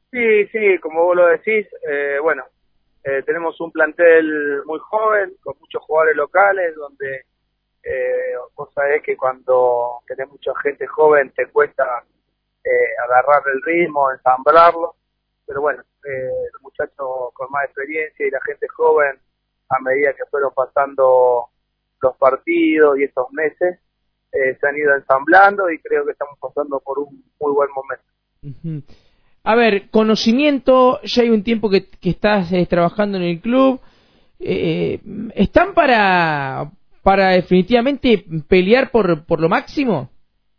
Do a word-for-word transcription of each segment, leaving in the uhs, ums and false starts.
Sí, sí, como vos lo decís, eh, bueno, eh, tenemos un plantel muy joven, con muchos jugadores locales, donde eh, vos sabés que cuando tenés mucha gente joven te cuesta eh, agarrar el ritmo, ensamblarlo, pero bueno, eh, los muchachos con más experiencia y la gente joven, a medida que fueron pasando los partidos y estos meses, eh, se han ido ensamblando y creo que estamos pasando por un muy buen momento. Uh-huh. A ver, conocimiento, ya hay un tiempo que, que estás eh, trabajando en el club, eh, ¿están para para definitivamente pelear por, por lo máximo?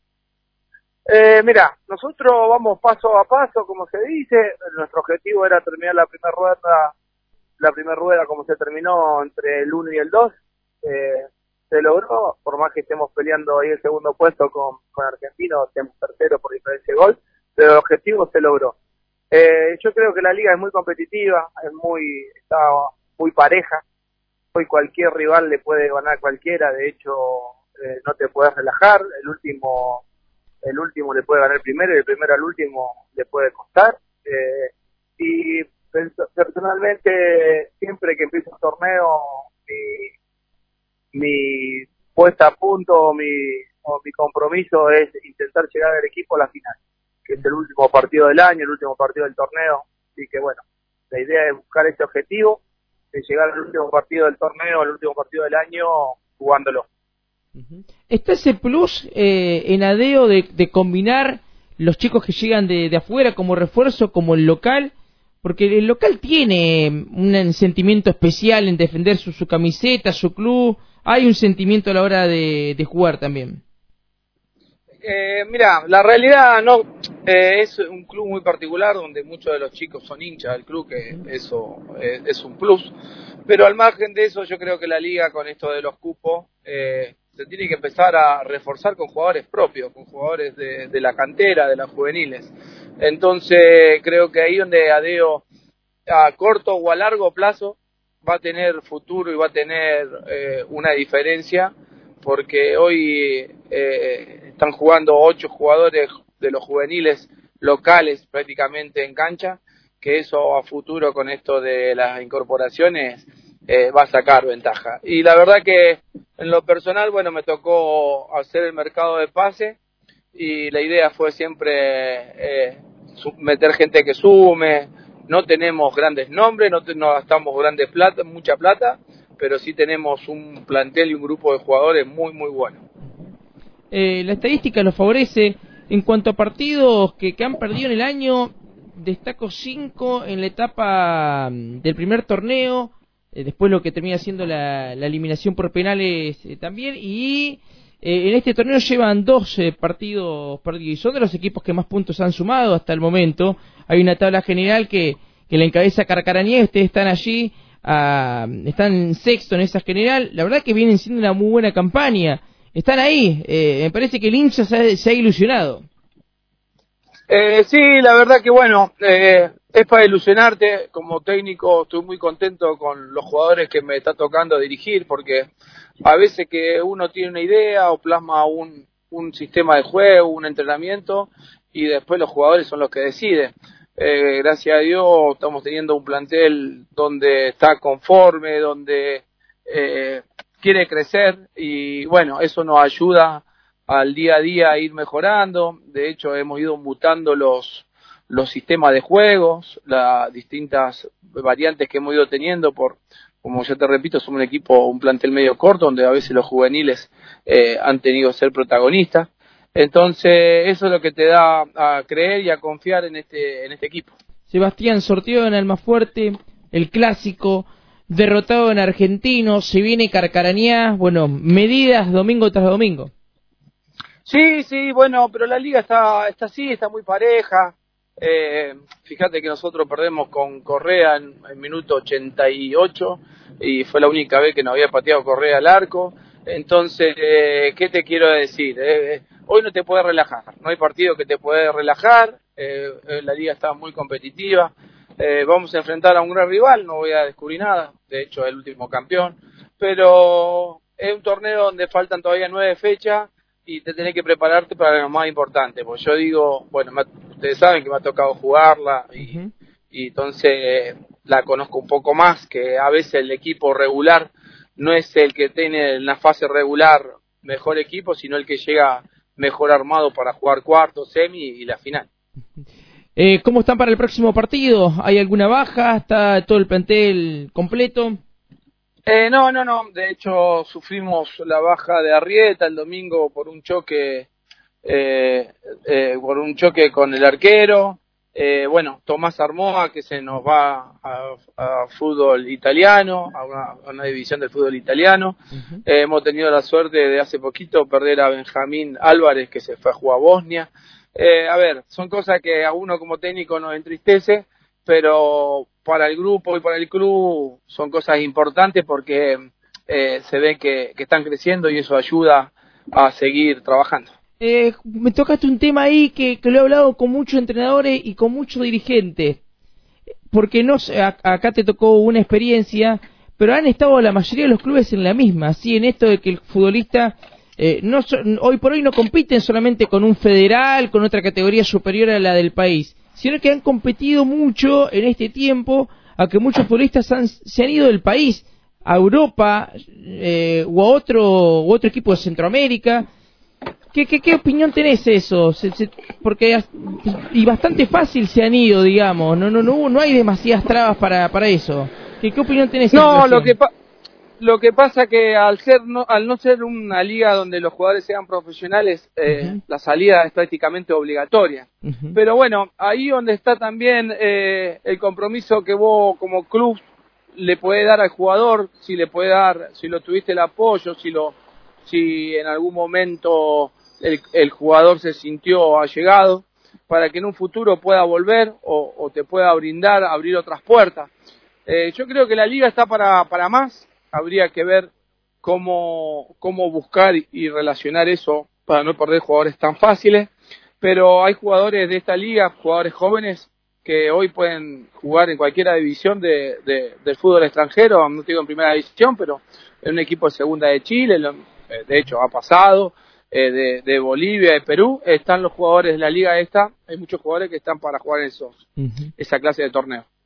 Eh, mira, nosotros vamos paso a paso, como se dice. Nuestro objetivo era terminar la primera rueda, la primera rueda como se terminó entre el uno y el dos. Eh, se logró, por más que estemos peleando ahí el segundo puesto con, con Argentino, estemos tercero por diferencia de gol, pero el objetivo se logró. Eh, yo creo que la liga es muy competitiva, es muy, está muy pareja. Hoy cualquier rival le puede ganar a cualquiera, de hecho eh, no te puedes relajar. El último el último le puede ganar el primero y el primero al último le puede costar. Eh, y personalmente, siempre que empiezo un torneo, mi, mi puesta a punto, mi, o mi compromiso es intentar llegar al equipo a la final, que es el último partido del año, el último partido del torneo. Así que bueno, la idea es buscar ese objetivo, de llegar al último partido del torneo, al último partido del año, jugándolo. ¿Está ese plus eh, en Adeo de, de combinar los chicos que llegan de, de afuera como refuerzo, como el local? Porque el local tiene un sentimiento especial en defender su, su camiseta, su club. Hay un sentimiento a la hora de, de jugar también. Eh, mira, la realidad no eh, es un club muy particular donde muchos de los chicos son hinchas del club, que eso eh, es un plus. Pero al margen de eso, yo creo que la liga, con esto de los cupos, eh, se tiene que empezar a reforzar con jugadores propios, con jugadores de, de la cantera, de las juveniles. Entonces creo que ahí donde Adeo a corto o a largo plazo va a tener futuro y va a tener eh, una diferencia, porque hoy eh, están jugando ocho jugadores de los juveniles locales prácticamente en cancha, que eso a futuro con esto de las incorporaciones eh, va a sacar ventaja. Y la verdad que en lo personal, bueno, me tocó hacer el mercado de pase y la idea fue siempre eh, meter gente que sume. No tenemos grandes nombres, no, te, no gastamos grandes plata, mucha plata, pero sí tenemos un plantel y un grupo de jugadores muy, muy bueno. Eh, la estadística lo favorece. En cuanto a partidos que, que han perdido en el año, destaco cinco en la etapa del primer torneo, eh, después lo que termina siendo la, la eliminación por penales eh, también, y eh, en este torneo llevan dos eh, partidos perdidos, y son de los equipos que más puntos han sumado hasta el momento. Hay una tabla general que, que la encabeza Carcarañá, ustedes están allí, ah, están sexto en esa general. La verdad que vienen siendo una muy buena campaña. Están ahí, eh, me parece que el hincha se ha, se ha ilusionado. Eh, sí, la verdad que bueno, eh, es para ilusionarte. Como técnico estoy muy contento con los jugadores que me está tocando dirigir, porque a veces que uno tiene una idea o plasma un, un sistema de juego, un entrenamiento, y después los jugadores son los que deciden. Eh, gracias a Dios estamos teniendo un plantel donde está conforme, donde eh, quiere crecer, y bueno, eso nos ayuda al día a día a ir mejorando. De hecho, hemos ido mutando los los sistemas de juegos, las distintas variantes que hemos ido teniendo, por, como ya te repito, somos un equipo, un plantel medio corto, donde a veces los juveniles eh, han tenido que ser protagonistas. Entonces, eso es lo que te da a creer y a confiar en este en este equipo. Sebastián, sorteo en Almafuerte, el clásico, derrotado en Argentino, se viene Carcarañá, bueno, medidas domingo tras domingo. Sí, sí, bueno, pero la liga está está así, está muy pareja. Eh, fíjate que nosotros perdemos con Correa en el minuto ochenta y ocho y fue la única vez que nos había pateado Correa al arco. Entonces, eh, ¿qué te quiero decir? Eh, hoy no te puedes relajar, no hay partido que te puede relajar. Eh, la liga está muy competitiva. Eh, vamos a enfrentar a un gran rival, no voy a descubrir nada, de hecho es el último campeón, pero es un torneo donde faltan todavía nueve fechas y te tenés que prepararte para lo más importante, porque yo digo, bueno, me ustedes saben que me ha tocado jugarla y, Uh-huh. y entonces la conozco un poco más, que a veces el equipo regular no es el que tiene en la fase regular mejor equipo, sino el que llega mejor armado para jugar cuarto, semi y la final. Eh, ¿Cómo están para el próximo partido? ¿Hay alguna baja? ¿Está todo el plantel completo? Eh, no, no, no. De hecho, sufrimos la baja de Arrieta el domingo por un choque, eh, eh, por un choque con el arquero. Eh, bueno, Tomás Armoa, que se nos va a, a fútbol italiano, a una, a una división del fútbol italiano. Uh-huh. Eh, hemos tenido la suerte de hace poquito perder a Benjamín Álvarez, que se fue a jugar a Bosnia. Eh, a ver, son cosas que a uno como técnico nos entristece, pero para el grupo y para el club son cosas importantes porque eh, se ve que, que están creciendo y eso ayuda a seguir trabajando. Eh, me tocaste un tema ahí que, que lo he hablado con muchos entrenadores y con muchos dirigentes, porque no sé, a, acá te tocó una experiencia, pero han estado la mayoría de los clubes en la misma, ¿sí? En esto de que el futbolista eh, no so, hoy por hoy no compiten solamente con un federal, con otra categoría superior a la del país, sino que han competido mucho en este tiempo, a que muchos futbolistas han, se han ido del país a Europa eh, o a otro, u otro equipo de Centroamérica. ¿Qué, qué, qué opinión tenés eso? Se, se, porque y bastante fácil se han ido, digamos, no no no no hay demasiadas trabas para para eso. ¿Qué, qué opinión tenés? No, lo que pa lo que pasa que al ser no al no ser una liga donde los jugadores sean profesionales, eh, uh-huh. la salida es prácticamente obligatoria. Uh-huh. Pero bueno, ahí donde está también eh, el compromiso que vos como club le podés dar al jugador, si le podés dar, si lo tuviste el apoyo, si lo si en algún momento el, el jugador se sintió allegado, para que en un futuro pueda volver o, o te pueda brindar, abrir otras puertas. Eh, yo creo que la liga está para, para más, habría que ver cómo, cómo buscar y relacionar eso para no perder jugadores tan fáciles, pero hay jugadores de esta liga, jugadores jóvenes, que hoy pueden jugar en cualquier división de, de, del fútbol extranjero, no digo en primera división, pero en un equipo de segunda de Chile, de hecho ha pasado, eh, de, de Bolivia, de Perú, están los jugadores de la liga esta, hay muchos jugadores que están para jugar esos, uh-huh. esa clase de torneo.